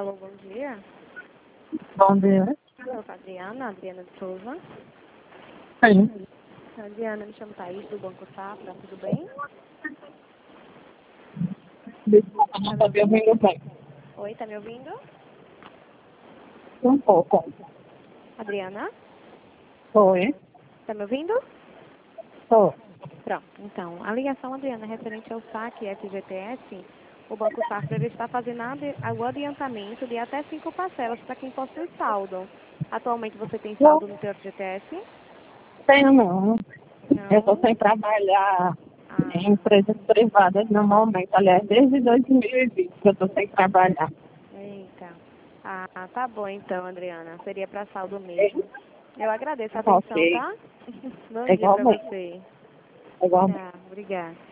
Alô, bom dia. Bom dia. Eu sou a Adriana de Souza. Sim. Adriana, me chamo Thaís, do Banco Safra, tudo bem? Desculpa, não estou me ouvindo bem. Oi, tá me ouvindo? Um pouco. Adriana, Oi. tá me ouvindo? Estou. Pronto, então, a ligação, Adriana, referente ao saque FGTS, o Banco Safra ele está fazendo o adiantamento de até 5 parcelas para quem possui saldo. Atualmente você tem Não saldo no seu FGTS? tenho, não. Eu estou Não? sem trabalhar em Ah, empresas privadas no momento. Aliás, desde 2020 que eu estou sem trabalhar. eita. Ah, tá bom então, Adriana. Seria para saldo mesmo. Eu agradeço a atenção, Ok. tá? Bom É dia para igualmente. você. É igualmente. Tchau, obrigada.